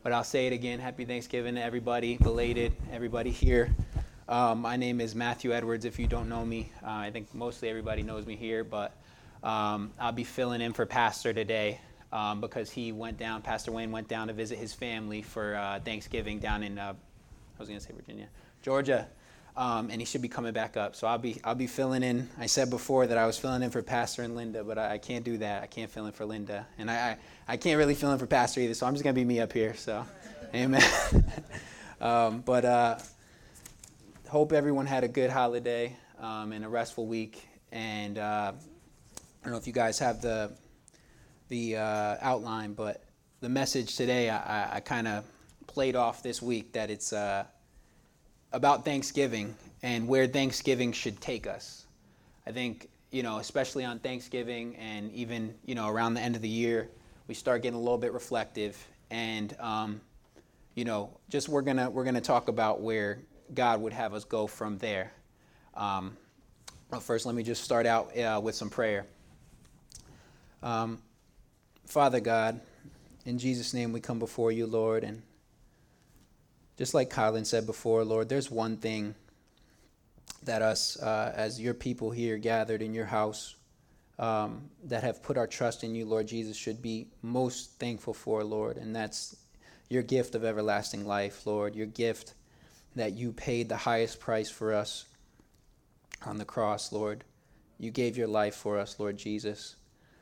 but I'll say it again. Happy Thanksgiving to everybody, belated, everybody here. My name is Matthew Edwards, if you don't know me. I think mostly everybody knows me here, but I'll be filling in for Pastor today because Pastor Wayne went down to visit his family for Thanksgiving down in, Virginia, Georgia. And he should be coming back up. So I'll be filling in. I said before that I was filling in for Pastor and Linda, but I can't do that. I can't fill in for Linda. And I can't really fill in for Pastor either, so I'm just going to be me up here. So, amen. But hope everyone had a good holiday and a restful week. And I don't know if you guys have the outline, but the message today I kind of played off this week that it's about Thanksgiving and where Thanksgiving should take us. I think, especially on Thanksgiving and even, around the end of the year, we start getting a little bit reflective. And, just we're gonna talk about where God would have us go from there. Well, first, let me just start out with some prayer. Father God, in Jesus' name we come before you, Lord, and just like Colin said before, Lord, there's one thing that us, as your people here gathered in your house, that have put our trust in you, Lord Jesus, should be most thankful for, Lord, and that's your gift of everlasting life, Lord, your gift that you paid the highest price for us on the cross, Lord. You gave your life for us, Lord Jesus.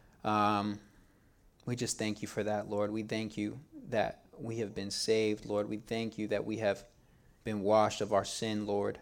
We just thank you for that, Lord. We thank you that we have been saved, Lord. We thank you that we have been washed of our sin, Lord.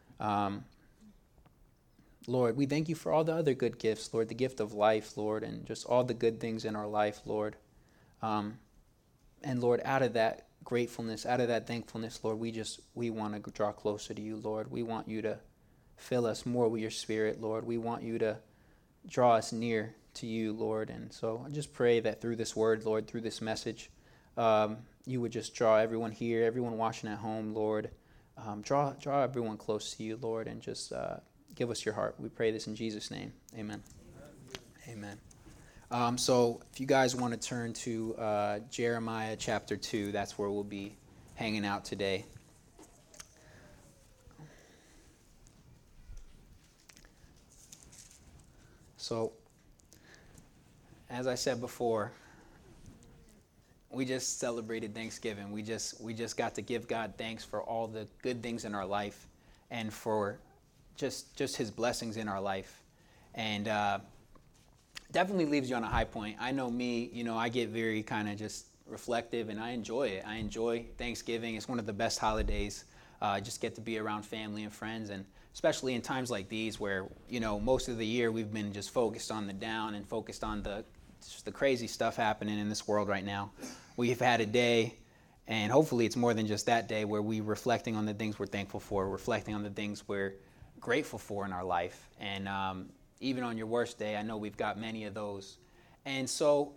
Lord, we thank you for all the other good gifts, Lord, the gift of life, Lord, and just all the good things in our life, Lord. And Lord, out of that gratefulness, out of that thankfulness, Lord, we want to draw closer to you, Lord. We want you to fill us more with your Spirit, Lord. We want you to draw us near to you, Lord. And so I just pray that through this word, Lord, through this message, you would just draw everyone here, everyone watching at home, Lord. Draw everyone close to you, Lord, and just give us your heart. We pray this in Jesus' name. Amen. Amen. So if you guys want to turn to Jeremiah chapter 2, that's where we'll be hanging out today. So, as I said before, we just celebrated Thanksgiving. We just got to give God thanks for all the good things in our life and for just his blessings in our life. And definitely leaves you on a high point. I know me, I get very kind of just reflective and I enjoy it. I enjoy Thanksgiving. It's one of the best holidays. I just get to be around family and friends, and especially in times like these where, most of the year we've been just focused on the down and focused on the crazy stuff happening in this world right now. We've had a day, and hopefully it's more than just that day, where we're reflecting on the things we're thankful for, reflecting on the things we're grateful for in our life. And even on your worst day, I know we've got many of those. And so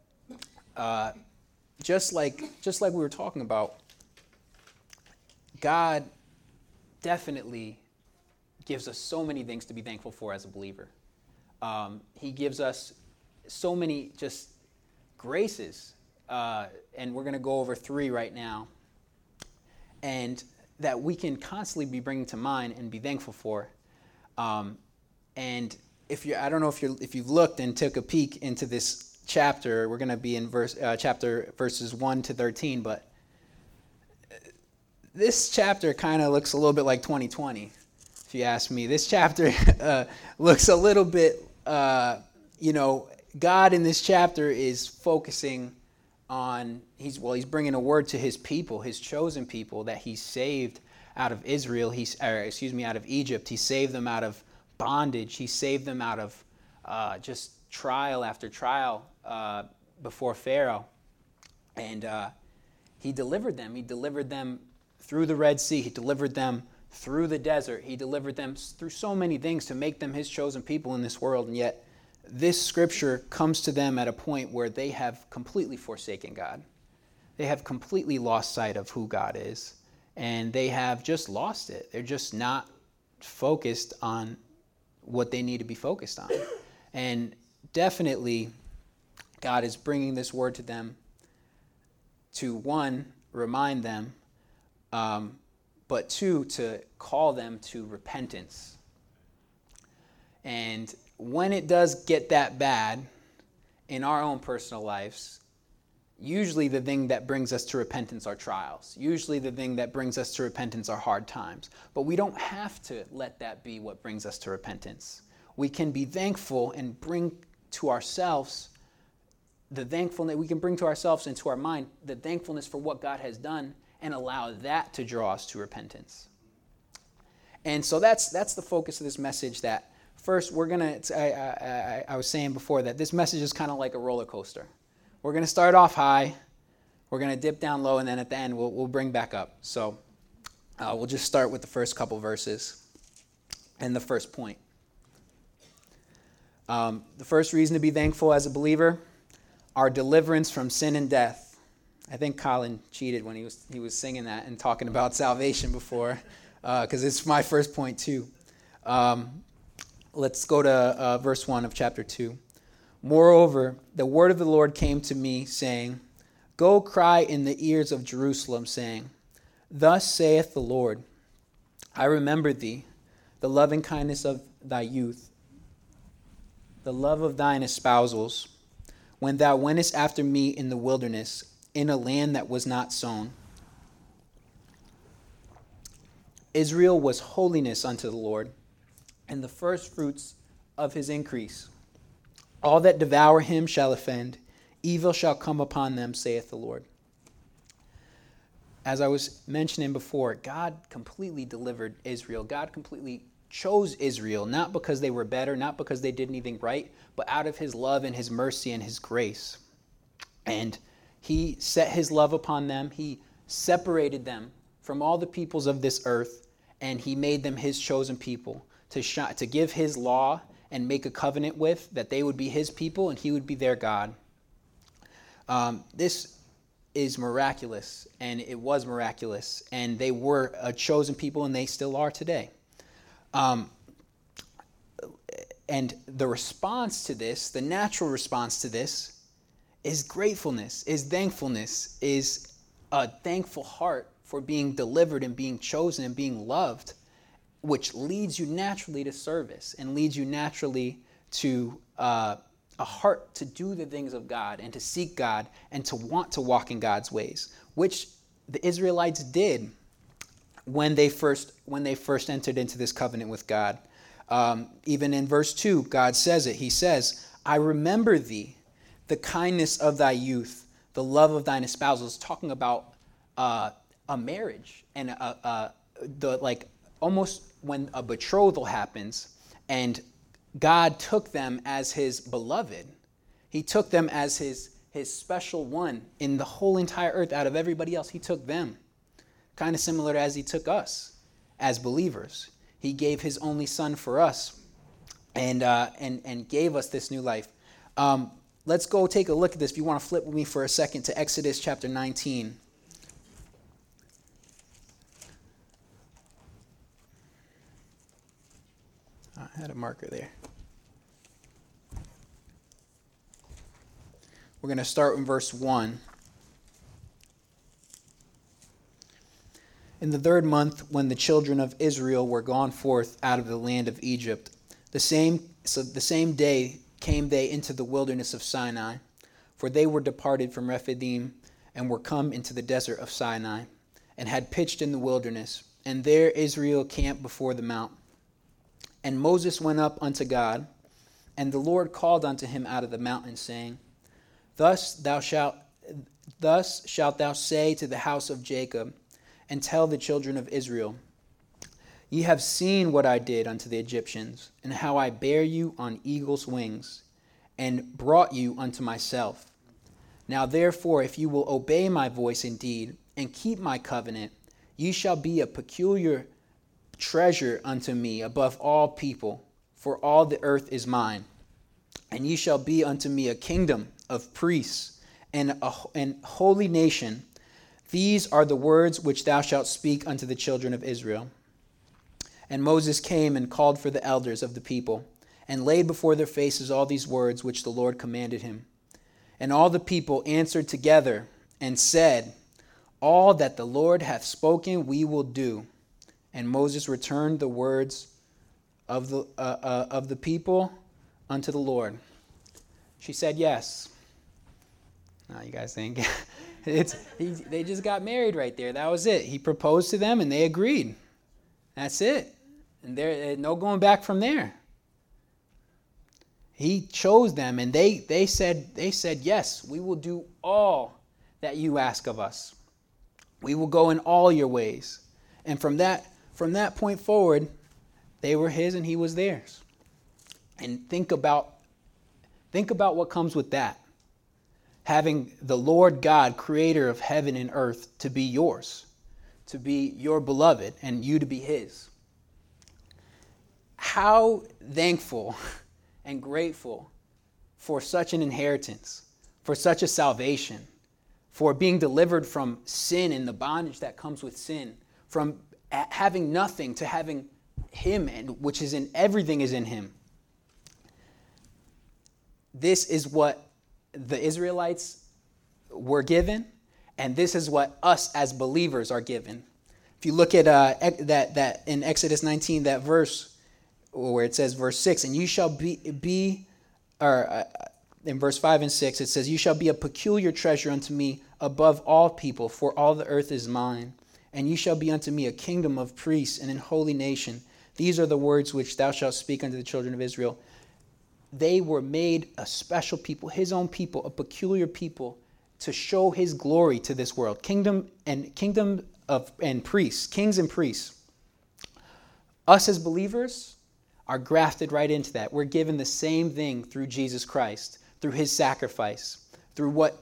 just like we were talking about, God definitely gives us so many things to be thankful for as a believer. He gives us so many just graces, and we're going to go over 3 right now, and that we can constantly be bringing to mind and be thankful for. And I don't know if you've looked and took a peek into this chapter. We're going to be in chapter verses 1 to 13, but this chapter kind of looks a little bit like 2020, if you ask me. This chapter looks a little bit, God in this chapter is focusing on, he's bringing a word to his people, his chosen people that he saved out of Israel, out of Egypt. He saved them out of bondage. He saved them out of just trial after trial before Pharaoh. And he delivered them. He delivered them through the Red Sea. He delivered them through the desert. He delivered them through so many things to make them his chosen people in this world. And yet this scripture comes to them at a point where they have completely forsaken God. They have completely lost sight of who God is. And they have just lost it. They're just not focused on what they need to be focused on. And definitely, God is bringing this word to them to, one, remind them, but two, to call them to repentance. And when it does get that bad in our own personal lives, usually the thing that brings us to repentance are trials. Usually the thing that brings us to repentance are hard times. But we don't have to let that be what brings us to repentance. We can be thankful and bring to ourselves the thankfulness, we can bring to ourselves and to our mind the thankfulness for what God has done and allow that to draw us to repentance. And so that's the focus of this message. That first we're going to, I was saying before that this message is kind of like a roller coaster. We're going to start off high, we're going to dip down low, and then at the end we'll bring back up. So we'll just start with the first couple verses and the first point. The first reason to be thankful as a believer, our deliverance from sin and death. I think Colin cheated when he was singing that and talking about salvation before, because it's my first point too. Let's go to verse 1 of chapter 2. Moreover, the word of the Lord came to me, saying, Go cry in the ears of Jerusalem, saying, Thus saith the Lord, I remember thee, the loving kindness of thy youth, the love of thine espousals, when thou wentest after me in the wilderness, in a land that was not sown. Israel was holiness unto the Lord, and the firstfruits of his increase. All that devour him shall offend, evil shall come upon them, saith the Lord. As I was mentioning before, God completely delivered Israel. God completely chose Israel, not because they were better, not because they did anything right, but out of his love and his mercy and his grace. And he set his love upon them. He separated them from all the peoples of this earth, and he made them his chosen people to give his law and make a covenant with, that they would be his people and he would be their God. This is miraculous, and it was miraculous, and they were a chosen people, and they still are today. And the response to this, the natural response to this, is gratefulness, is thankfulness, is a thankful heart for being delivered and being chosen and being loved, which leads you naturally to service and leads you naturally to a heart to do the things of God and to seek God and to want to walk in God's ways, which the Israelites did when they first entered into this covenant with God. Even in verse 2, God says it. He says, I remember thee, the kindness of thy youth, the love of thine espousals, talking about a marriage and almost when a betrothal happens and God took them as his beloved. He took them as his special one in the whole entire earth. Out of everybody else, he took them. Kind of similar to as he took us as believers. He gave his only son for us and gave us this new life. Let's go take a look at this. If you want to flip with me for a second to Exodus chapter 19. I had a marker there. We're going to start in verse 1. In the 3rd month, when the children of Israel were gone forth out of the land of Egypt, the same day came they into the wilderness of Sinai, for they were departed from Rephidim and were come into the desert of Sinai, and had pitched in the wilderness, and there Israel camped before the mount. And Moses went up unto God, and the Lord called unto him out of the mountain, saying, Thus shalt thou say to the house of Jacob, and tell the children of Israel, Ye have seen what I did unto the Egyptians, and how I bare you on eagle's wings, and brought you unto myself. Now therefore, if you will obey my voice indeed, and keep my covenant, ye shall be a peculiar treasure unto me above all people, for all the earth is mine. And ye shall be unto me a kingdom of priests, and holy nation. These are the words which thou shalt speak unto the children of Israel. And Moses came and called for the elders of the people, and laid before their faces all these words which the Lord commanded him. And all the people answered together and said, all that the Lord hath spoken we will do. And Moses returned the words of the people unto the Lord. She said yes. No, you guys think they just got married right there. That was it. He proposed to them and they agreed. That's it. And there no going back from there. He chose them and they said yes, we will do all that you ask of us. We will go in all your ways. And from that point forward, they were his and he was theirs. And think about what comes with that. Having the Lord God, creator of heaven and earth, to be yours, to be your beloved, and you to be his. How thankful and grateful for such an inheritance, for such a salvation, for being delivered from sin and the bondage that comes with sin, from having nothing to having him, and which is in everything is in him. This is what the Israelites were given, and this is what us as believers are given. If you look at that in Exodus 19, that verse where it says verse 6, and you shall be in verse 5 and 6, it says, you shall be a peculiar treasure unto me above all people, for all the earth is mine. And you shall be unto me a kingdom of priests and an holy nation. These are the words which thou shalt speak unto the children of Israel. They were made a special people, his own people, a peculiar people, to show his glory to this world. Kingdom and priests, kings and priests. Us as believers are grafted right into that. We're given the same thing through Jesus Christ, through his sacrifice, through what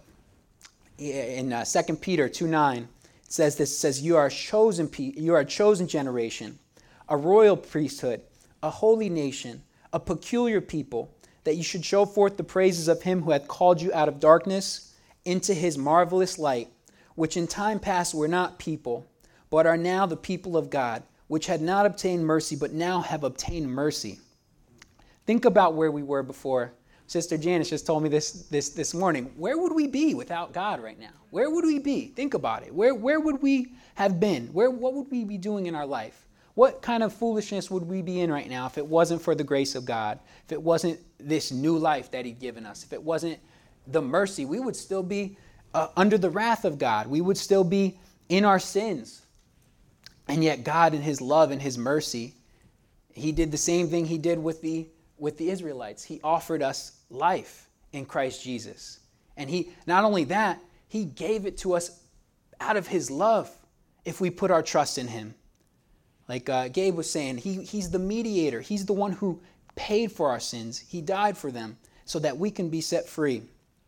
in 2 Peter 2:9 says you are a chosen generation, a royal priesthood, a holy nation, a peculiar people, that you should show forth the praises of him who hath called you out of darkness into his marvelous light, which in time past were not people, but are now the people of God, which had not obtained mercy, but now have obtained mercy. Think about where we were before. Sister Janice just told me this morning. Where would we be without God right now? Where would we be? Think about it. Where would we have been? What would we be doing in our life? What kind of foolishness would we be in right now if it wasn't for the grace of God? If it wasn't this new life that he'd given us? If it wasn't the mercy, we would still be under the wrath of God. We would still be in our sins. And yet God, in his love and his mercy, he did the same thing he did with the Israelites. He offered us life in Christ Jesus. And he, not only that, he gave it to us out of his love if we put our trust in him. Like Gabe was saying, he's the mediator. He's the one who paid for our sins. He died for them so that we can be set free.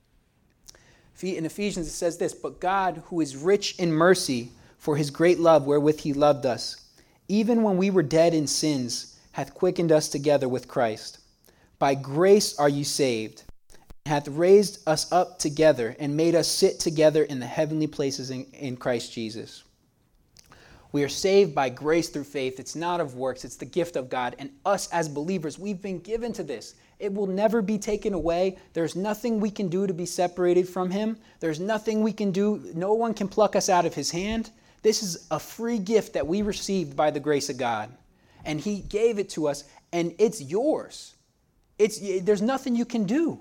In Ephesians it says this, but God, who is rich in mercy for his great love wherewith he loved us, even when we were dead in sins, hath quickened us together with Christ. By grace are you saved, and hath raised us up together and made us sit together in the heavenly places in Christ Jesus. We are saved by grace through faith. It's not of works. It's the gift of God. And us as believers, we've been given to this. It will never be taken away. There's nothing we can do to be separated from him. There's nothing we can do. No one can pluck us out of his hand. This is a free gift that we received by the grace of God. And he gave it to us, and it's yours. There's nothing you can do.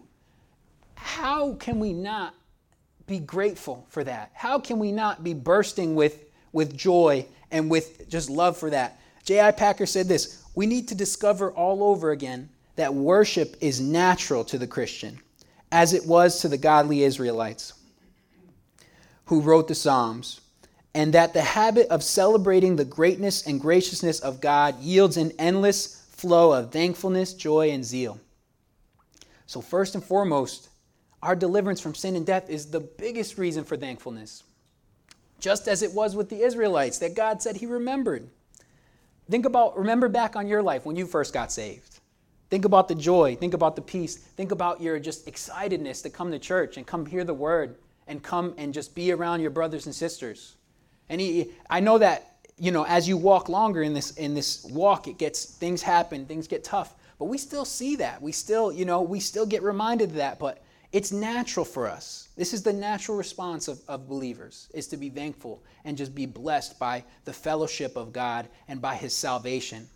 How can we not be grateful for that? How can we not be bursting with joy and with just love for that? J.I. Packer said this, we need to discover all over again that worship is natural to the Christian, as it was to the godly Israelites who wrote the Psalms, and that the habit of celebrating the greatness and graciousness of God yields an endless flow of thankfulness, joy, and zeal. So first and foremost, our deliverance from sin and death is the biggest reason for thankfulness. Just as it was with the Israelites, that God said he remembered. Remember back on your life when you first got saved. Think about the joy. Think about the peace. Think about your just excitedness to come to church and come hear the word and come and just be around your brothers and sisters. And I know that, as you walk longer in this walk, things happen, things get tough. But we still see that. We still get reminded of that. But It's natural for us. This is the natural response of believers, is to be thankful and just be blessed by the fellowship of God and by his salvation.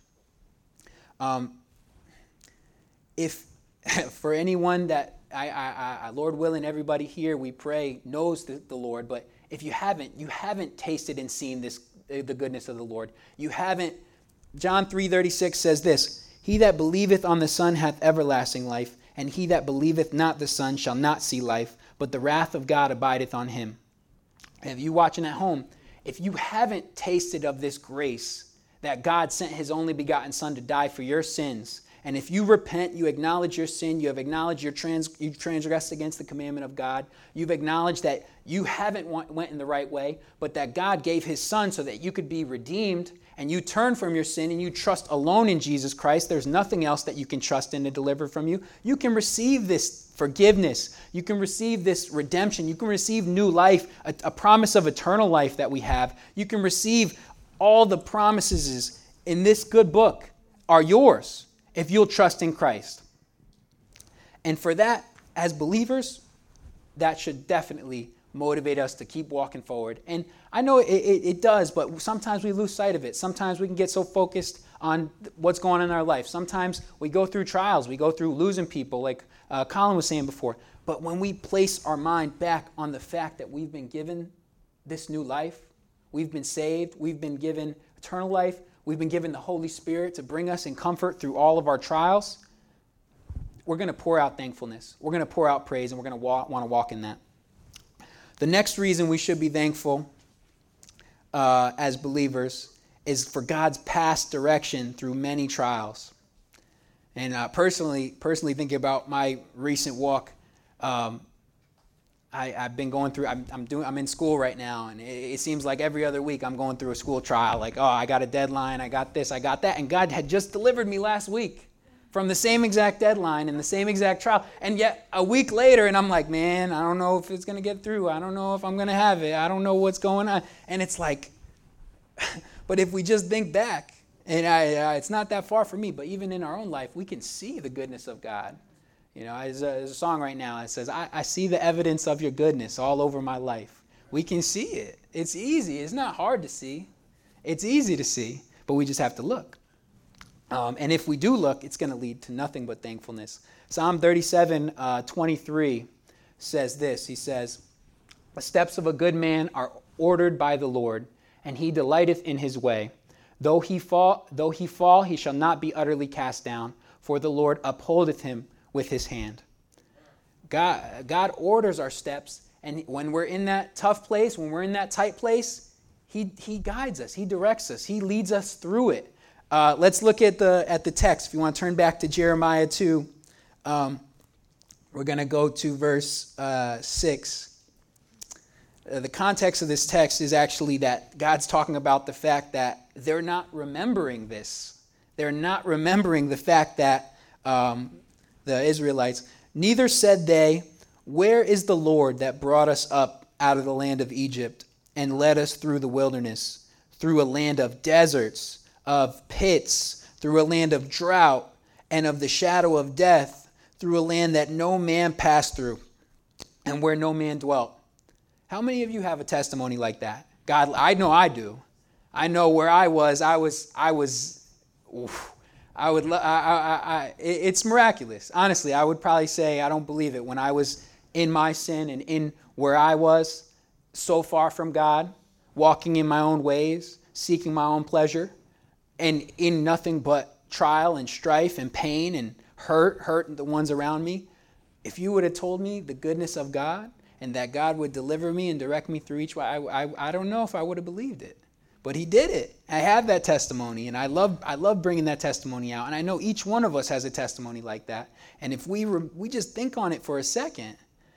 If for anyone that, Lord willing, everybody here, we pray, knows the Lord, but if you haven't tasted and seen the goodness of the Lord. You haven't. John 3:36 says this, he that believeth on the Son hath everlasting life, and he that believeth not the Son shall not see life, but the wrath of God abideth on him. And if you watching at home, if you haven't tasted of this grace that God sent his only begotten Son to die for your sins, and if you repent, you acknowledge your sin, you have acknowledged you've transgressed against the commandment of God, you've acknowledged that you haven't went in the right way, but that God gave his Son so that you could be redeemed, and you turn from your sin and you trust alone in Jesus Christ, there's nothing else that you can trust in to deliver from you. You can receive this forgiveness. You can receive this redemption. You can receive new life, a promise of eternal life that we have. You can receive all the promises in this good book are yours if you'll trust in Christ. And for that, as believers, that should definitely motivate us to keep walking forward. And I know it does, but sometimes we lose sight of it. Sometimes we can get so focused on what's going on in our life. Sometimes we go through trials. We go through losing people, like Colin was saying before. But when we place our mind back on the fact that we've been given this new life, we've been saved, we've been given eternal life, we've been given the Holy Spirit to bring us in comfort through all of our trials, we're going to pour out thankfulness. We're going to pour out praise, and we're going to want to walk in that. The next reason we should be thankful as believers is for God's past direction through many trials. And personally thinking about my recent walk, I've been going through. I'm in school right now, and it seems like every other week I'm going through a school trial. Like, I got a deadline, I got this, I got that, and God had just delivered me last week from the same exact deadline and the same exact trial. And yet a week later, and I'm like, man, I don't know if it's going to get through. I don't know if I'm going to have it. I don't know what's going on. And it's like, but if we just think back, and it's not that far from me, but even in our own life, we can see the goodness of God. You know, there's a song right now that says, I see the evidence of your goodness all over my life. We can see it. It's easy. It's not hard to see. It's easy to see, but we just have to look. And if we do look, it's going to lead to nothing but thankfulness. Psalm 37:23 says this. He says, the steps of a good man are ordered by the Lord, and he delighteth in his way. Though he fall, he shall not be utterly cast down, for the Lord upholdeth him with his hand. God orders our steps, and when we're in that tough place, when we're in that tight place, he guides us, he directs us, he leads us through it. Let's look at the text. If you want to turn back to Jeremiah 2, we're going to go to verse 6. The context of this text is actually that God's talking about the fact that they're not remembering this. They're not remembering the fact that the Israelites, neither said they, where is the Lord that brought us up out of the land of Egypt and led us through the wilderness, through a land of deserts, of pits, through a land of drought and of the shadow of death, through a land that no man passed through and where no man dwelt. How many of you have a testimony like that? God, I know I do. I know where I was. It's miraculous. Honestly, I would probably say I don't believe it. When I was in my sin and in where I was, so far from God, walking in my own ways, seeking my own pleasure, and in nothing but trial and strife and pain and hurt the ones around me, if you would have told me the goodness of God and that God would deliver me and direct me through each way, I don't know if I would have believed it. But he did it. I have that testimony, and I love bringing that testimony out. And I know each one of us has a testimony like that. And if we just think on it for a second,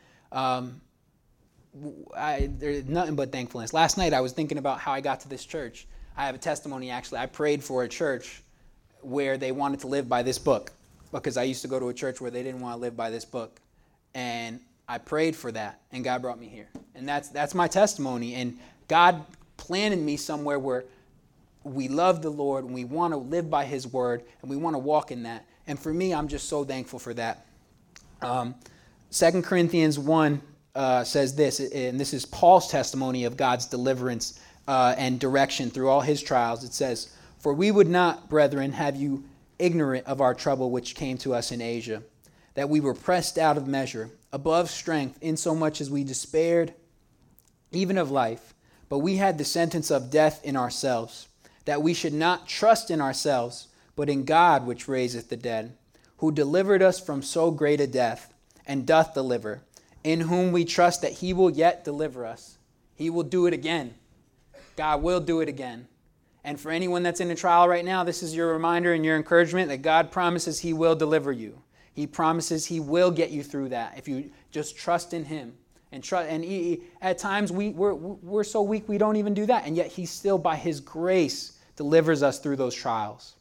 there's nothing but thankfulness. Last night I was thinking about how I got to this church. I have a testimony, actually. I prayed for a church where they wanted to live by this book, because I used to go to a church where they didn't want to live by this book. And I prayed for that, and God brought me here. And that's my testimony. And God planted me somewhere where we love the Lord, and we want to live by his word, and we want to walk in that. And for me, I'm just so thankful for that. 2 Corinthians 1 says this, and this is Paul's testimony of God's deliverance and direction through all his trials. It says, "For we would not, brethren, have you ignorant of our trouble which came to us in Asia, that we were pressed out of measure, above strength, insomuch as we despaired even of life. But we had the sentence of death in ourselves, that we should not trust in ourselves, but in God which raiseth the dead, who delivered us from so great a death, and doth deliver, in whom we trust that he will yet deliver us." He will do it again. God will do it again. And for anyone that's in a trial right now, this is your reminder and your encouragement that God promises he will deliver you. He promises he will get you through that if you just trust in him. And at times we're so weak we don't even do that. And yet he still, by his grace, delivers us through those trials.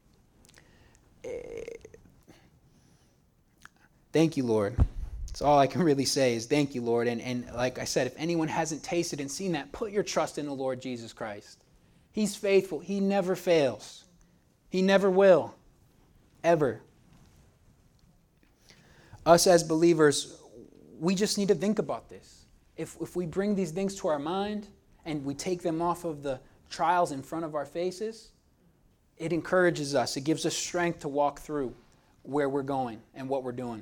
Thank you, Lord. That's all I can really say is thank you, Lord. And like I said, if anyone hasn't tasted and seen that, put your trust in the Lord Jesus Christ. He's faithful. He never fails. He never will. Ever. Us as believers, we just need to think about this. If we bring these things to our mind and we take them off of the trials in front of our faces, it encourages us. It gives us strength to walk through where we're going and what we're doing.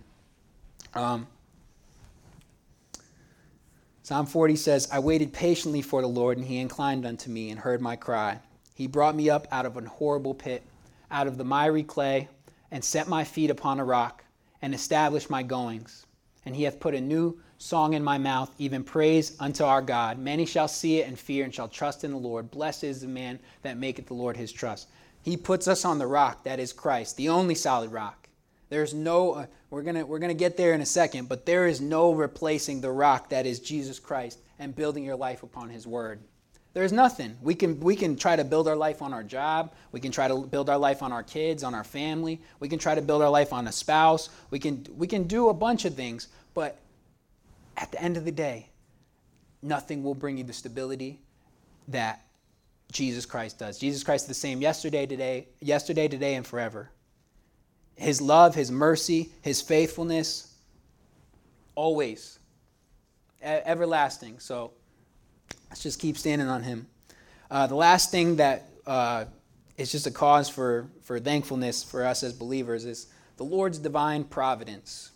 Psalm 40 says, "I waited patiently for the Lord, and he inclined unto me and heard my cry. He brought me up out of an horrible pit, out of the miry clay, and set my feet upon a rock, and established my goings. And he hath put a new song in my mouth, even praise unto our God. Many shall see it and fear, and shall trust in the Lord. Blessed is the man that maketh the Lord his trust." He puts us on the rock, that is Christ, the only solid rock. There's no, we're gonna get there in a second, but there is no replacing the rock that is Jesus Christ and building your life upon his word. There's nothing. We can try to build our life on our job. We can try to build our life on our kids, on our family. We can try to build our life on a spouse. We can do a bunch of things, but at the end of the day, nothing will bring you the stability that Jesus Christ does. Jesus Christ is the same yesterday, today, and forever. His love, his mercy, his faithfulness, always everlasting. So let's just keep standing on him. The last thing that is just a cause for thankfulness for us as believers is the Lord's divine providence.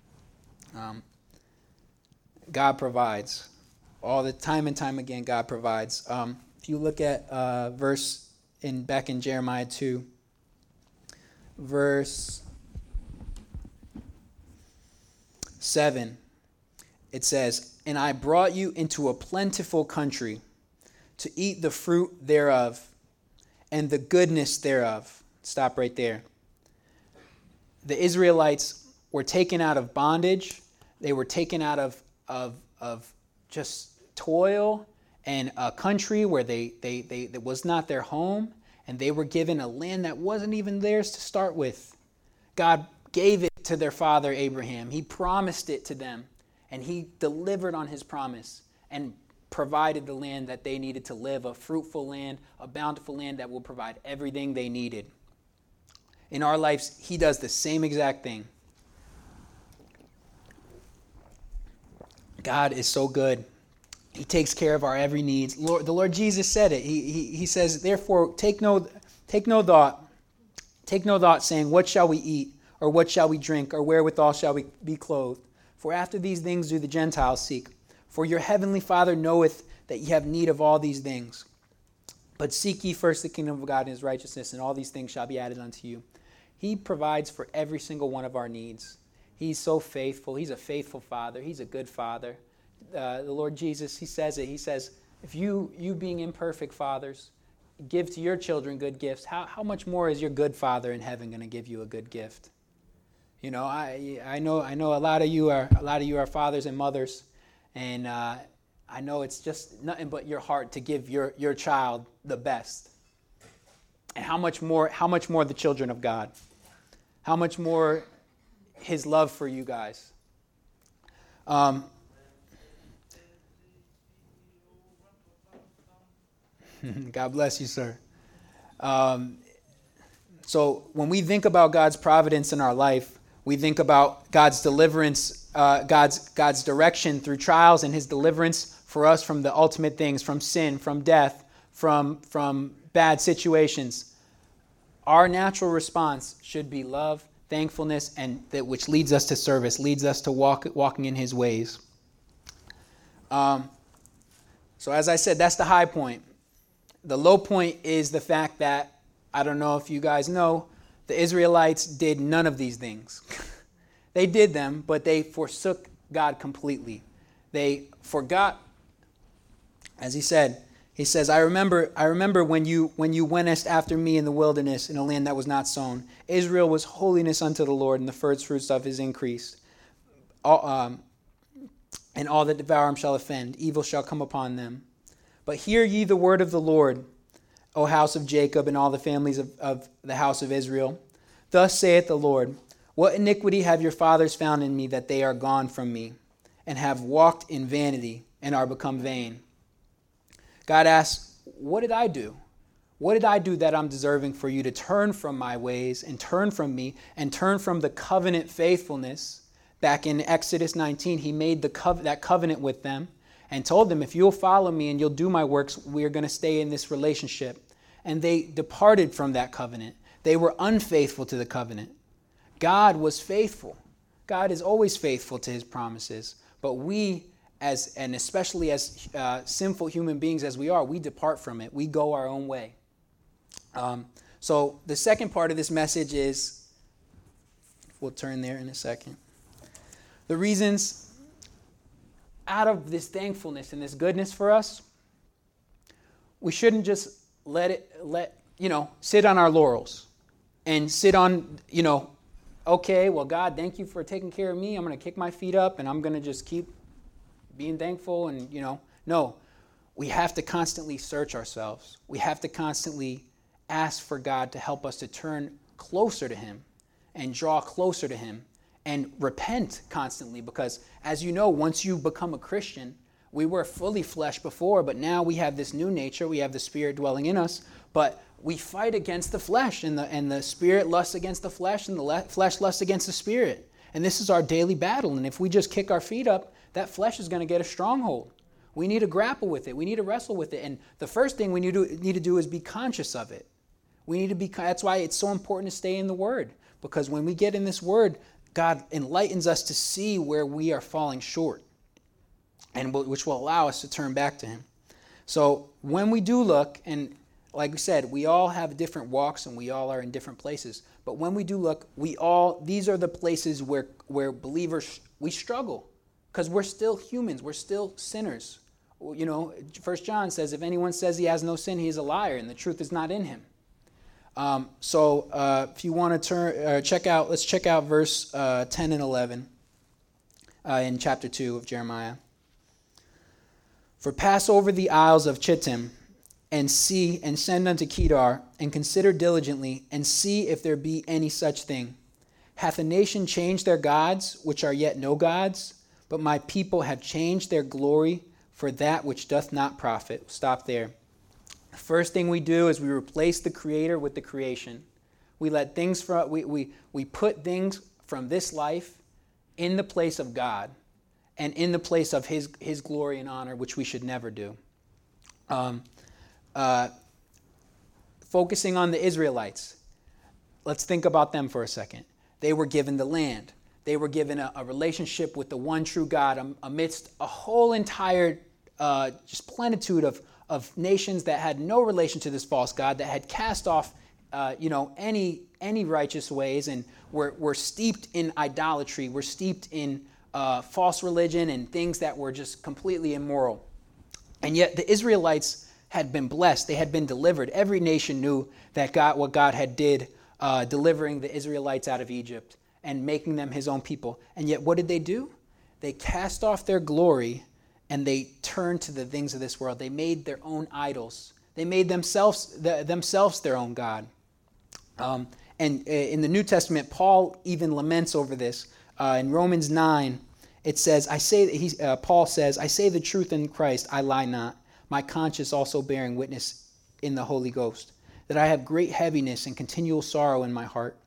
God provides. All the time and time again, God provides. If you look at verse back in Jeremiah 2, verse 7, it says, "And I brought you into a plentiful country to eat the fruit thereof and the goodness thereof." Stop right there. The Israelites were taken out of bondage. They were taken out of just toil and a country where that was not their home. And they were given a land that wasn't even theirs to start with. God gave it to their father Abraham. He promised it to them. And he delivered on his promise and provided the land that they needed to live, a fruitful land, a bountiful land that will provide everything they needed. In our lives, he does the same exact thing. God is so good. He takes care of our every needs. The Lord Jesus said it. He says, "Therefore, take no thought, saying, what shall we eat, or what shall we drink, or wherewithal shall we be clothed? For after these things do the Gentiles seek. For your heavenly Father knoweth that ye have need of all these things. But seek ye first the kingdom of God and his righteousness, and all these things shall be added unto you." He provides for every single one of our needs. He's so faithful. He's a faithful Father. He's a good Father. The Lord Jesus, he says it. He says, if you being imperfect fathers, give to your children good gifts, how much more is your good Father in heaven going to give you a good gift? You know, I know a lot of you are fathers and mothers, and I know it's just nothing but your heart to give your child the best. And how much more the children of God? How much more his love for you guys? God bless you, sir. So when we think about God's providence in our life, We think about God's deliverance, God's direction through trials, and his deliverance for us from the ultimate things, from sin, from death, from bad situations. Our natural response should be love, thankfulness, and that which leads us to service, leads us to walking in his ways. So as I said, that's the high point. The low point is the fact that, I don't know if you guys know, the Israelites did none of these things. They did them, but they forsook God completely. They forgot, as he says, I remember when you wentest after me in the wilderness in a land that was not sown. Israel was holiness unto the Lord, and the first fruits of his increase. And all that devour him shall offend. Evil shall come upon them. But hear ye the word of the Lord, O house of Jacob, and all the families of the house of Israel. Thus saith the Lord, what iniquity have your fathers found in me, that they are gone from me, and have walked in vanity, and are become vain? God asks, what did I do? What did I do that I'm deserving for you to turn from my ways, and turn from me, and turn from the covenant faithfulness? Back in Exodus 19, he made that covenant with them and told them, if you'll follow me and you'll do my works, we're going to stay in this relationship. And they departed from that covenant. They were unfaithful to the covenant. God was faithful. God is always faithful to his promises. But we, especially as sinful human beings as we are, we depart from it. We go our own way. So the second part of this message is, we'll turn there in a second. The reasons out of this thankfulness and this goodness for us, we shouldn't just sit on our laurels and sit on, okay, well, God, thank you for taking care of me. I'm going to kick my feet up and I'm going to just keep being thankful. And, no, we have to constantly search ourselves. We have to constantly ask for God to help us to turn closer to him and draw closer to him. And repent constantly, because as you know, once you become a Christian, we were fully flesh before, but now we have this new nature. We have the Spirit dwelling in us, but we fight against the flesh, and the Spirit lusts against the flesh, and the flesh lusts against the Spirit. And this is our daily battle. And if we just kick our feet up, that flesh is going to get a stronghold. We need to grapple with it. We need to wrestle with it. And the first thing we need to do is be conscious of it. That's why it's so important to stay in the Word, because when we get in this Word, God enlightens us to see where we are falling short, and which will allow us to turn back to him. So when we do look, and like we said, we all have different walks and we all are in different places. But when we do look, these are the places where believers, we struggle, because we're still humans. We're still sinners. 1 John says, if anyone says he has no sin, he is a liar, and the truth is not in him. If you want to let's check out verse 10 and 11 in chapter 2 of Jeremiah. For pass over the isles of Chittim, and see, and send unto Kedar, and consider diligently, and see if there be any such thing. Hath a nation changed their gods, which are yet no gods? But my people have changed their glory for that which doth not profit. Stop there. The first thing we do is we replace the Creator with the creation. We let things we put things from this life in the place of God, and in the place of his glory and honor, which we should never do. Focusing on the Israelites, let's think about them for a second. They were given the land. They were given a relationship with the one true God amidst a whole entire just plenitude of nations that had no relation to this false God, that had cast off any righteous ways, and were steeped in idolatry, were steeped in false religion and things that were just completely immoral. And yet the Israelites had been blessed. They had been delivered. Every nation knew that what God had did, delivering the Israelites out of Egypt and making them his own people. And yet what did they do? They cast off their glory and they turned to the things of this world. They made their own idols. They made themselves their own God. And in the New Testament, Paul even laments over this. In Romans 9, it says, Paul says, I say the truth in Christ, I lie not. My conscience also bearing witness in the Holy Ghost, that I have great heaviness and continual sorrow in my heart.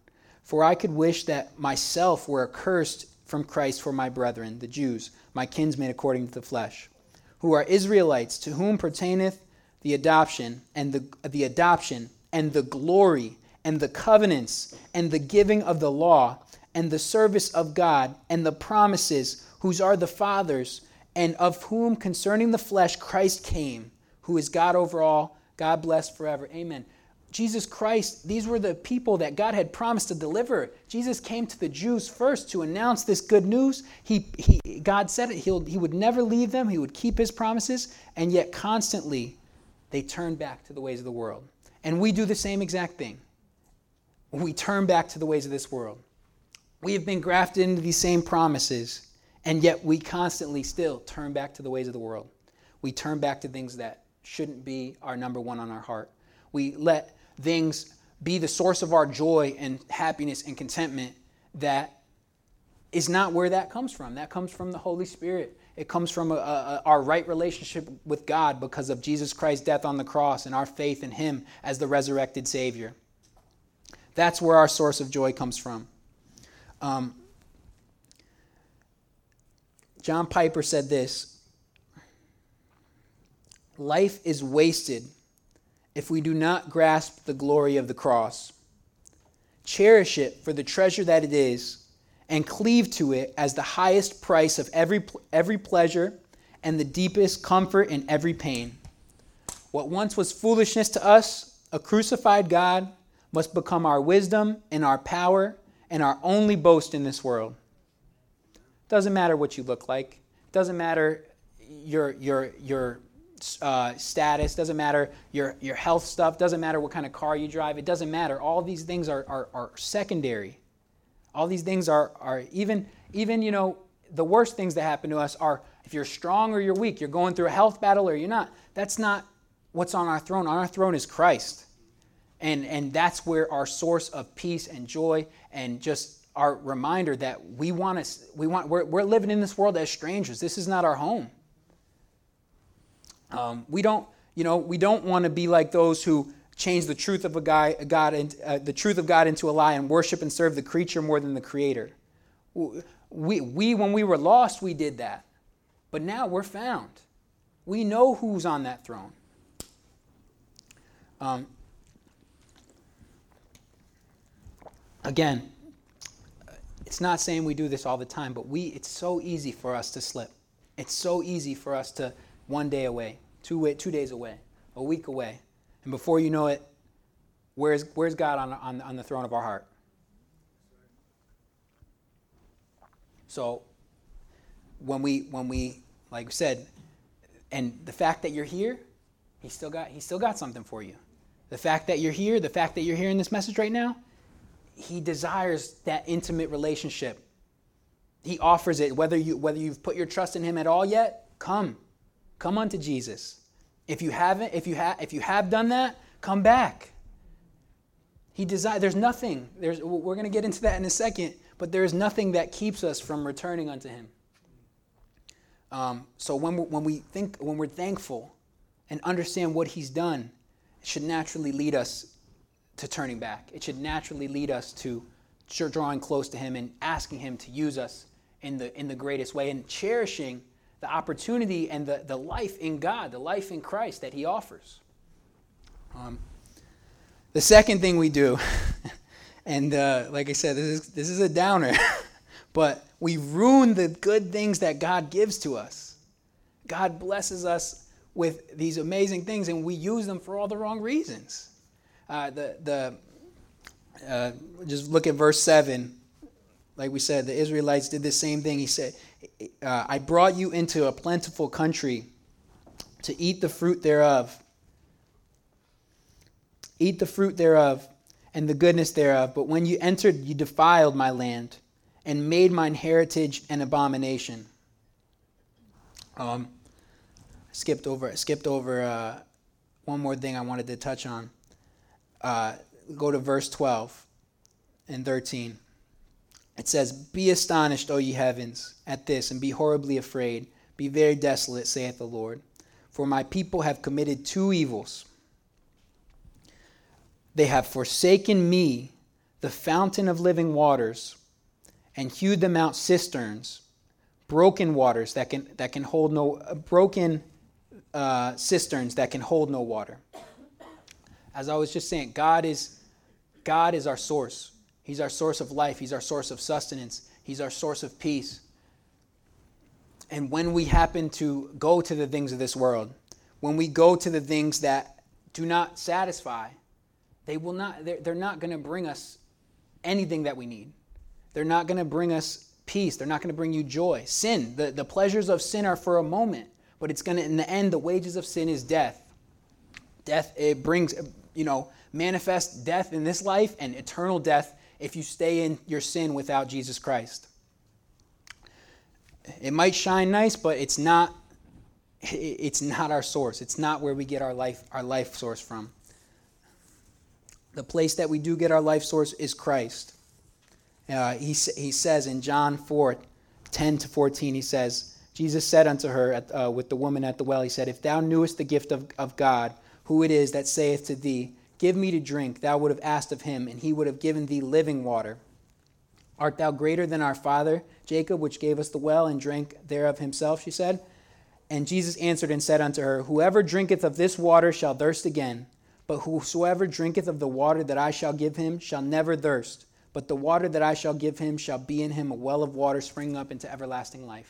For I could wish that myself were accursed from Christ for my brethren, the Jews, my kinsmen according to the flesh, who are Israelites, to whom pertaineth the adoption and the glory and the covenants and the giving of the law and the service of God and the promises, whose are the fathers, and of whom concerning the flesh Christ came, who is God over all, God blessed forever. Amen. Jesus Christ, these were the people that God had promised to deliver. Jesus came to the Jews first to announce this good news. God said it. He would never leave them. He would keep his promises. And yet constantly they turned back to the ways of the world. And we do the same exact thing. We turn back to the ways of this world. We have been grafted into these same promises, and yet we constantly still turn back to the ways of the world. We turn back to things that shouldn't be our number one on our heart. We let things be the source of our joy and happiness and contentment that is not where that comes from. That comes from the Holy Spirit. It comes from our right relationship with God because of Jesus Christ's death on the cross and our faith in him as the resurrected Savior. That's where our source of joy comes from. John Piper said this: life is wasted if we do not grasp the glory of the cross, cherish it for the treasure that it is, and cleave to it as the highest price of every pleasure and the deepest comfort in every pain. What once was foolishness to us, a crucified God, must become our wisdom and our power and our only boast in this world. Doesn't matter what you look like. Doesn't matter your status. Doesn't matter your health stuff. Doesn't matter what kind of car you drive. It doesn't matter. All these things are secondary. All these things are even the worst things that happen to us are if you're strong or you're weak. You're going through a health battle or you're not. That's not what's on our throne. On our throne is Christ. And that's where our source of peace and joy and just our reminder that we're living in this world as strangers. This is not our home. We don't want to be like those who change the truth of the truth of God into a lie and worship and serve the creature more than the Creator. When we were lost, we did that, but now we're found. We know who's on that throne. Again, it's not saying we do this all the time, but it's so easy for us to slip. It's so easy for us to 1 day away, 2 days away, a week away. And before you know it, where's God on the throne of our heart? So when we like we said, and the fact that you're here, He's still got something for you. The fact that you're here, the fact that you're hearing this message right now, He desires that intimate relationship. He offers it. Whether you've put your trust in Him at all yet, come unto Jesus. If you have done that, come back. There's nothing. We're going to get into that in a second, but there is nothing that keeps us from returning unto Him. So when we're thankful and understand what He's done, it should naturally lead us to turning back. It should naturally lead us to drawing close to Him and asking Him to use us in the greatest way and cherishing the opportunity and the life in God, the life in Christ that He offers. The second thing we do, and like I said, this is a downer, but we ruin the good things that God gives to us. God blesses us with these amazing things, and we use them for all the wrong reasons. Just look at verse 7. Like we said, the Israelites did the same thing. He said, I brought you into a plentiful country to eat the fruit thereof. Eat the fruit thereof and the goodness thereof. But when you entered, you defiled my land and made mine heritage an abomination. Skipped over one more thing I wanted to touch on. Go to verse 12 and 13. It says, Be astonished, O ye heavens, at this, and be horribly afraid. Be very desolate, saith the Lord. For my people have committed two evils. They have forsaken me, the fountain of living waters, and hewed them out cisterns, broken waters that can hold no broken cisterns that can hold no water. As I was just saying, God is our source. He's our source of life. He's our source of sustenance. He's our source of peace. And when we happen to go to the things of this world, when we go to the things that do not satisfy, they're not going to bring us anything that we need. They're not going to bring us peace. They're not going to bring you joy. Sin, the pleasures of sin are for a moment, but it's going to, in the end, the wages of sin is death. Death, it brings, manifest death in this life and eternal death if you stay in your sin without Jesus Christ. It might shine nice, but it's not our source. It's not where we get our life source from. The place that we do get our life source is Christ. He says in John 4:10-14, he says, Jesus said unto her with the woman at the well, he said, if thou knewest the gift of God, who it is that saith to thee, give me to drink, thou would have asked of him, and he would have given thee living water. Art thou greater than our father Jacob, which gave us the well and drank thereof himself, she said. And Jesus answered and said unto her, whoever drinketh of this water shall thirst again, but whosoever drinketh of the water that I shall give him shall never thirst. But the water that I shall give him shall be in him a well of water springing up into everlasting life.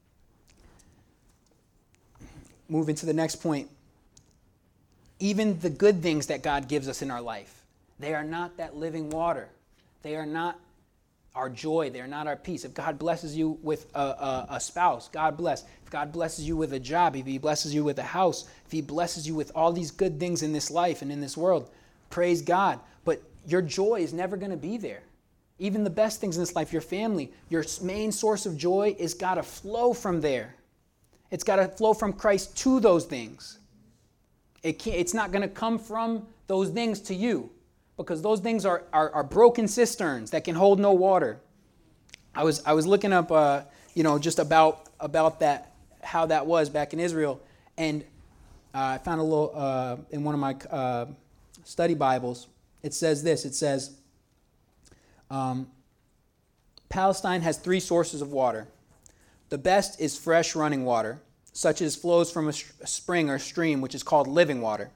Moving to the next point. Even the good things that God gives us in our life, they are not that living water. They are not our joy. They are not our peace. If God blesses you with a spouse, God bless. If God blesses you with a job, if he blesses you with a house, if he blesses you with all these good things in this life and in this world, praise God. But your joy is never going to be there. Even the best things in this life, your family, your main source of joy is got to flow from there. It's got to flow from Christ to those things. It's not going to come from those things to you, because those things are broken cisterns that can hold no water. I was looking up, just about that, how that was back in Israel, and I found a little in one of my study Bibles. It says this. It says, Palestine has 3 sources of water. The best is fresh running water, such as flows from a spring or stream, which is called living water.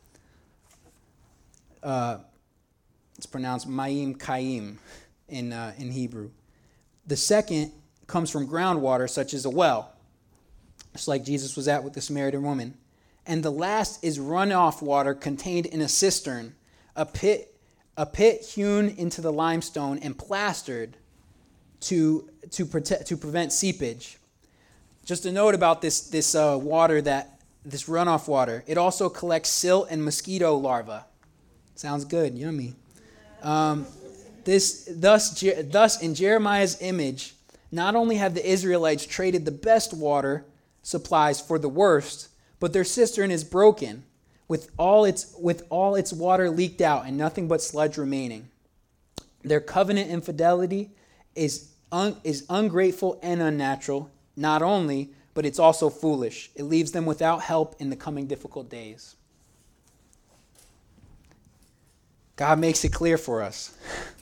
It's pronounced Mayim Kayim in Hebrew. The second comes from groundwater, such as a well, just like Jesus was at with the Samaritan woman. And the last is runoff water contained in a cistern, a pit hewn into the limestone and plastered to prevent seepage. Just a note about this water, this runoff water. It also collects silt and mosquito larvae. Sounds good, yummy. Thus in Jeremiah's image, not only have the Israelites traded the best water supplies for the worst, but their cistern is broken, with all its water leaked out and nothing but sludge remaining. Their covenant infidelity is ungrateful and unnatural, not only, but it's also foolish. It leaves them without help in the coming difficult days. God makes it clear for us.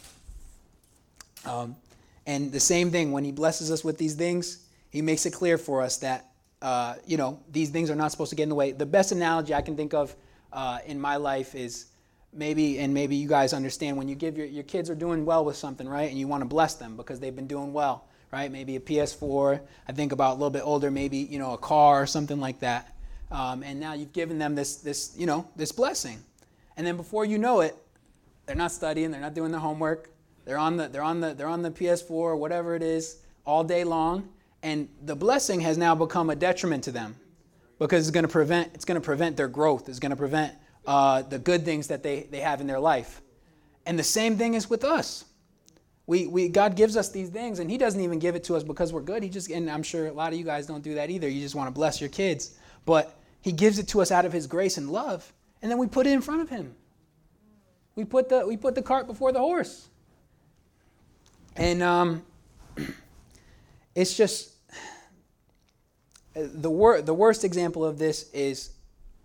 And the same thing, when he blesses us with these things, he makes it clear for us that, these things are not supposed to get in the way. The best analogy I can think of in my life is maybe you guys understand, when you give your kids are doing well with something, right? And you want to bless them because they've been doing well, right? Maybe a PS4. I think about a little bit older, maybe, a car or something like that. And now you've given them this blessing. And then before you know it, they're not studying, they're not doing their homework. They're on the PS4 or whatever it is all day long, and the blessing has now become a detriment to them because it's going to prevent their growth. It's going to prevent the good things that they have in their life. And the same thing is with us. God gives us these things, and he doesn't even give it to us because we're good. And I'm sure a lot of you guys don't do that either. You just want to bless your kids. But he gives it to us out of his grace and love, and then we put it in front of him. We put the cart before the horse. And it's just the worst example of this is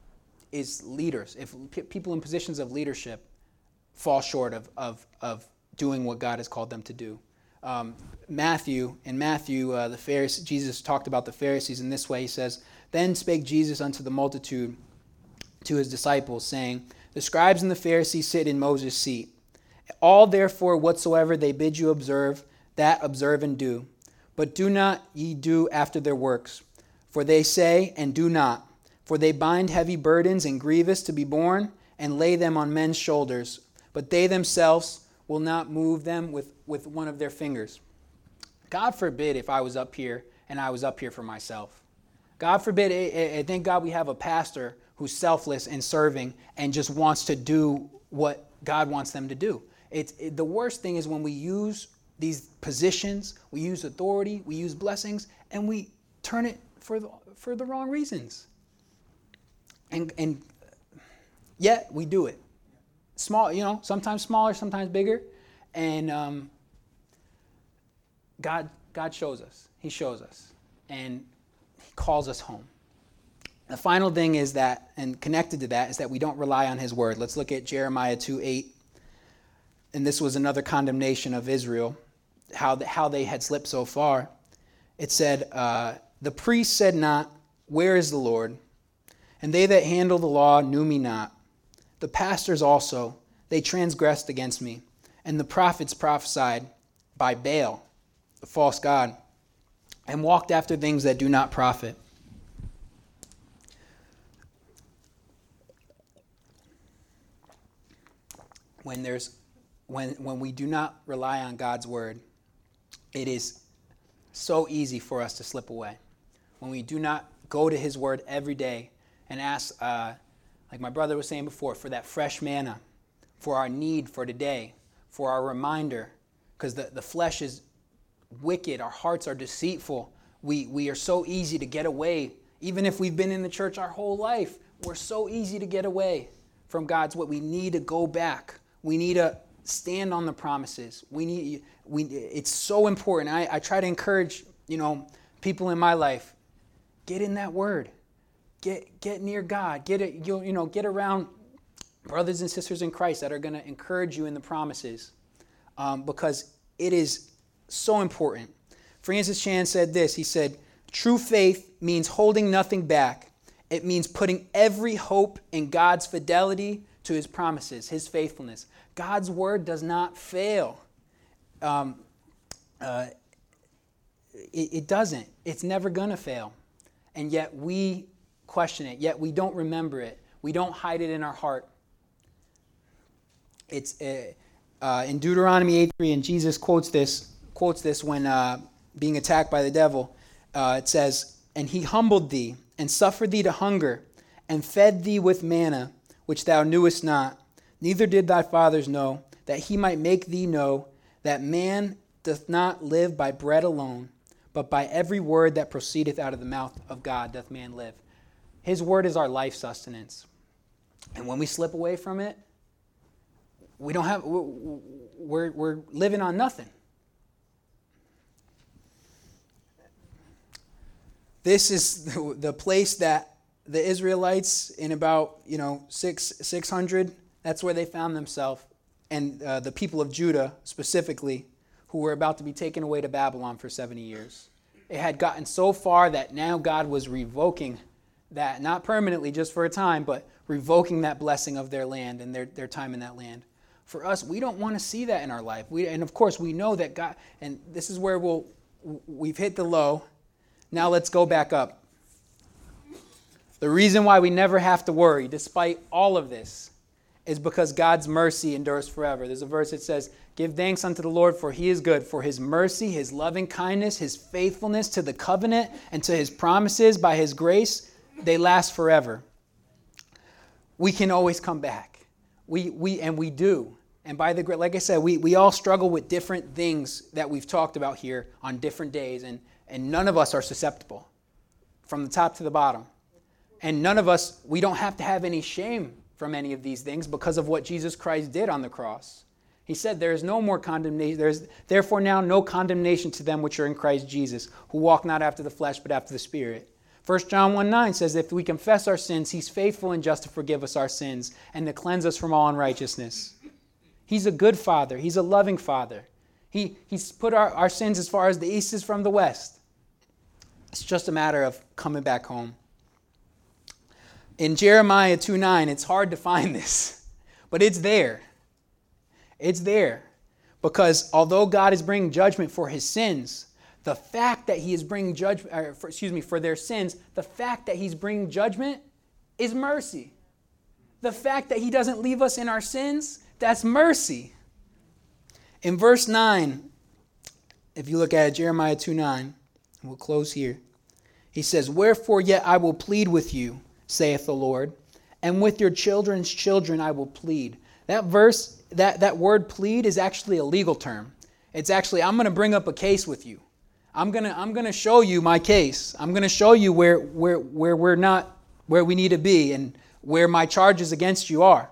leaders. If people in positions of leadership fall short of doing what God has called them to do. In Matthew, Jesus talked about the Pharisees in this way. He says, "Then spake Jesus unto the multitude to his disciples, saying, The scribes and the Pharisees sit in Moses' seat. All therefore whatsoever they bid you observe, that observe and do. But do not ye do after their works. For they say, and do not. For they bind heavy burdens and grievous to be borne, and lay them on men's shoulders. But they themselves will not move them with one of their fingers." God forbid if I was up here and I was up here for myself. God forbid, thank God we have a pastor who's selfless and serving and just wants to do what God wants them to do. The worst thing is when we use these positions, we use authority, we use blessings, and we turn it for the wrong reasons. And yet we do it. Small, sometimes smaller, sometimes bigger. And God shows us. He shows us. And he calls us home. The final thing is that, and connected to that, is that we don't rely on his word. Let's look at Jeremiah 2:8. And this was another condemnation of Israel, how they had slipped so far. It said, "The priest said not, Where is the Lord? And they that handle the law knew me not. The pastors also, they transgressed against me. And the prophets prophesied by Baal, the false god, and walked after things that do not profit." When we do not rely on God's word, it is so easy for us to slip away. When we do not go to his word every day and ask, like my brother was saying before, for that fresh manna, for our need for today, for our reminder, because the flesh is wicked, our hearts are deceitful. We are so easy to get away. Even if we've been in the church our whole life, we're so easy to get away from God's word. We need to go back. We need to stand on the promises. It's so important. I try to encourage, people in my life, get in that word. Get near God. Get around brothers and sisters in Christ that are going to encourage you in the promises, because it is so important. Francis Chan said this. He said, "True faith means holding nothing back. It means putting every hope in God's fidelity to his promises, his faithfulness." God's word does not fail. It doesn't. It's never going to fail. And yet we question it. Yet we don't remember it. We don't hide it in our heart. It's in Deuteronomy 8:3, and Jesus quotes this when being attacked by the devil. It says, "And he humbled thee, and suffered thee to hunger, and fed thee with manna, which thou knewest not, neither did thy fathers know, that he might make thee know that man doth not live by bread alone, but by every word that proceedeth out of the mouth of God doth man live." His word is our life sustenance. And when we slip away from it, we're living on nothing. This is the place that the Israelites in about 600, that's where they found themselves, and the people of Judah specifically, who were about to be taken away to Babylon for 70 years. It had gotten so far that now God was revoking that, not permanently, just for a time, but revoking that blessing of their land and their time in that land. For us, we don't want to see that in our life. And of course, we know that God, and this is where we've hit the low. Now let's go back up. The reason why we never have to worry, despite all of this, is because God's mercy endures forever. There's a verse that says, "Give thanks unto the Lord, for he is good, for his mercy, his loving kindness, his faithfulness to the covenant, and to his promises by his grace, they last forever." We can always come back. We do. And by the grace, like I said, we all struggle with different things that we've talked about here on different days, and none of us are susceptible from the top to the bottom. And none of us, we don't have to have any shame from any of these things because of what Jesus Christ did on the cross. He said there is no more condemnation. There is therefore now no condemnation to them which are in Christ Jesus, who walk not after the flesh but after the Spirit. 1 John 1:9 says, "If we confess our sins, he's faithful and just to forgive us our sins and to cleanse us from all unrighteousness." He's a good Father. He's a loving Father. He's put our sins as far as the east is from the west. It's just a matter of coming back home. In Jeremiah 2:9, it's hard to find this, but it's there. It's there. Because although God is bringing judgment for his sins, the fact that he is bringing judgment, for their sins, the fact that he's bringing judgment is mercy. The fact that he doesn't leave us in our sins, that's mercy. In verse 9, if you look at it, Jeremiah 2:9, we'll close here. He says, "Wherefore yet I will plead with you, saith the Lord, and with your children's children I will plead." That verse, that word plead is actually a legal term. It's actually, I'm going to bring up a case with you. I'm going to show you my case. I'm going to show you where we're not where we need to be and where my charges against you are.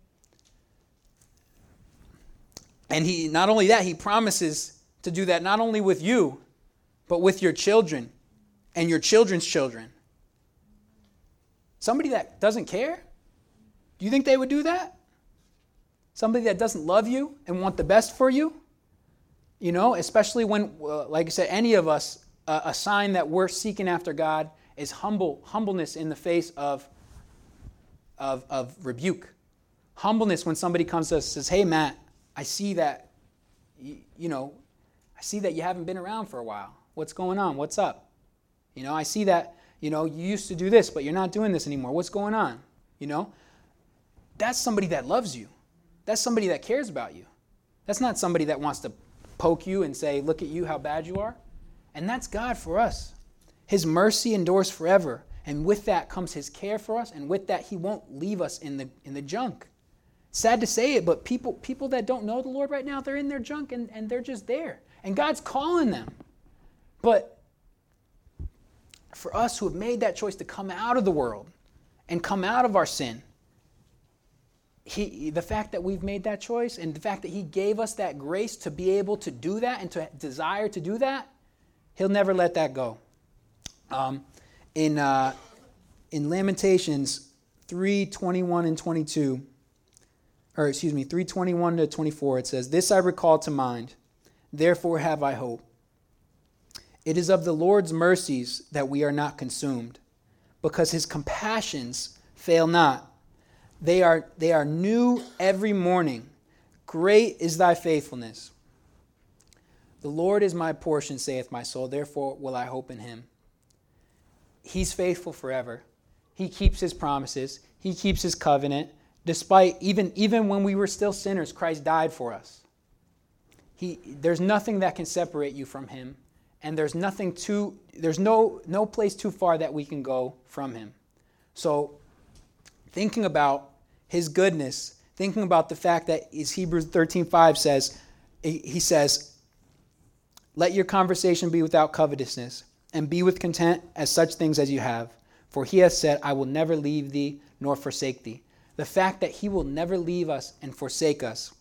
And he, not only that, he promises to do that not only with you, but with your children and your children's children. Somebody that doesn't care? Do you think they would do that? Somebody that doesn't love you and want the best for you? You know, especially when, like I said, any of us, a sign that we're seeking after God is humbleness in the face of rebuke. Humbleness when somebody comes to us and says, "Hey, Matt, I see that, I see that you haven't been around for a while. What's going on? What's up? I see that, you used to do this, but you're not doing this anymore. What's going on?" That's somebody that loves you. That's somebody that cares about you. That's not somebody that wants to poke you and say, "Look at you, how bad you are." And that's God for us. His mercy endures forever. And with that comes his care for us. And with that, he won't leave us in the junk. Sad to say it, but people that don't know the Lord right now, they're in their junk and they're just there. And God's calling them. But for us who have made that choice to come out of the world and come out of our sin, the fact that we've made that choice and the fact that he gave us that grace to be able to do that and to desire to do that, he'll never let that go. In Lamentations 3:21 and 22, 3:21 to 24, it says, "This I recall to mind, therefore have I hope. It is of the Lord's mercies that we are not consumed, because his compassions fail not. They are new every morning. Great is thy faithfulness. The Lord is my portion, saith my soul, therefore will I hope in him." He's faithful forever. He keeps his promises. He keeps his covenant. Despite, even when we were still sinners, Christ died for us. There's nothing that can separate you from him. And there's no place too far that we can go from him. So, thinking about his goodness, thinking about the fact that, as Hebrews 13:5 says, he says, "Let your conversation be without covetousness, and be with content as such things as you have. For he has said, I will never leave thee nor forsake thee." The fact that he will never leave us and forsake us.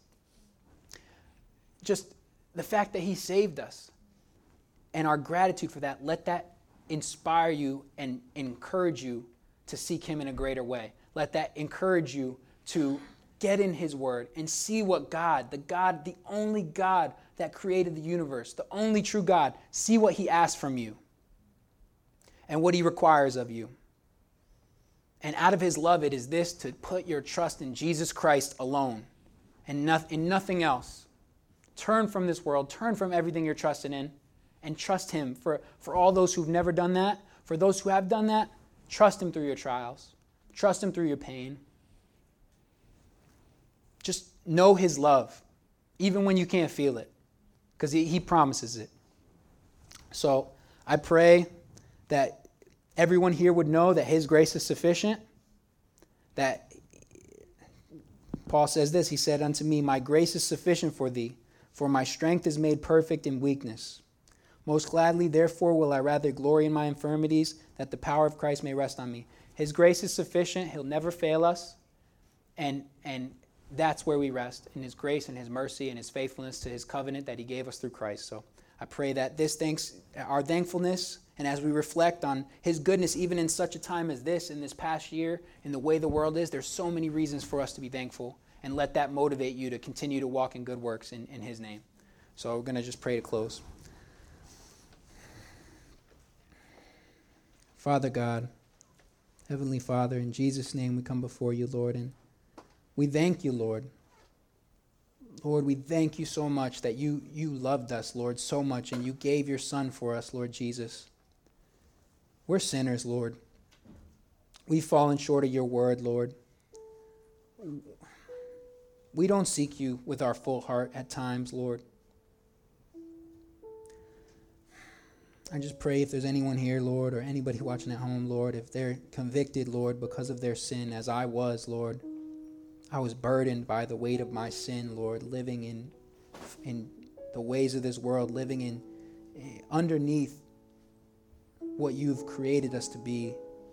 Just the fact that he saved us. And our gratitude for that, let that inspire you and encourage you to seek him in a greater way. Let that encourage you to get in his word and see what the only God that created the universe, the only true God, see what he asks from you and what he requires of you. And out of his love, it is this, to put your trust in Jesus Christ alone and in nothing else. Turn from this world, turn from everything you're trusting in, and trust him. For all those who've never done that, for those who have done that, trust him through your trials. Trust him through your pain. Just know his love, even when you can't feel it, because he promises it. So I pray that everyone here would know that his grace is sufficient. That Paul says this, he said unto me, "My grace is sufficient for thee, for my strength is made perfect in weakness. Most gladly, therefore, will I rather glory in my infirmities, that the power of Christ may rest on me." His grace is sufficient. He'll never fail us. And that's where we rest, in his grace and his mercy and his faithfulness to his covenant that he gave us through Christ. So I pray that our thankfulness, and as we reflect on his goodness, even in such a time as this, in this past year, in the way the world is, there's so many reasons for us to be thankful. And let that motivate you to continue to walk in good works in his name. So we're going to just pray to close. Father God, Heavenly Father, in Jesus' name we come before you, Lord, and we thank you, Lord. Lord, we thank you so much that you loved us, Lord, so much, and you gave your Son for us, Lord Jesus. We're sinners, Lord. We've fallen short of your word, Lord. We don't seek you with our full heart at times, Lord. I just pray if there's anyone here, Lord, or anybody watching at home, Lord, if they're convicted, Lord, because of their sin, as I was, Lord. I was burdened by the weight of my sin, Lord, living in the ways of this world, living in underneath what you've created us to be.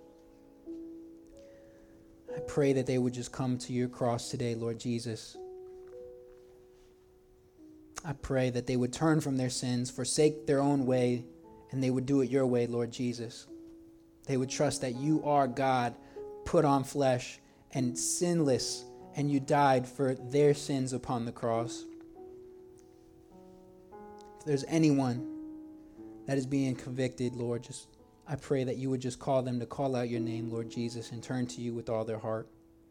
I pray that they would just come to your cross today, Lord Jesus. I pray that they would turn from their sins, forsake their own way, and they would do it your way, Lord Jesus. They would trust that you are God, put on flesh, and sinless, and you died for their sins upon the cross. If there's anyone that is being convicted, Lord, I pray that you would just call them to call out your name, Lord Jesus, and turn to you with all their heart.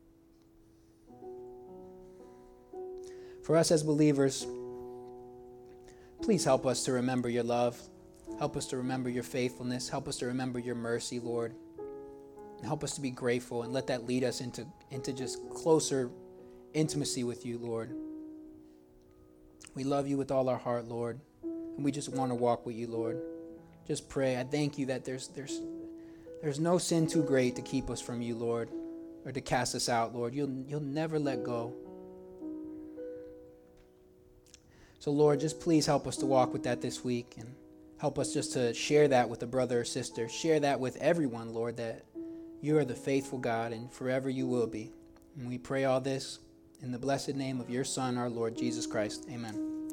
For us as believers, please help us to remember your love. Help us to remember your faithfulness. Help us to remember your mercy, Lord. And help us to be grateful and let that lead us into just closer intimacy with you, Lord. We love you with all our heart, Lord, and we just want to walk with you, Lord. Just pray. I thank you that there's no sin too great to keep us from you, Lord, or to cast us out, Lord. You'll never let go. So, Lord, just please help us to walk with that this week, and help us just to share that with a brother or sister. Share that with everyone, Lord, that you are the faithful God and forever you will be. And we pray all this in the blessed name of your Son, our Lord Jesus Christ. Amen.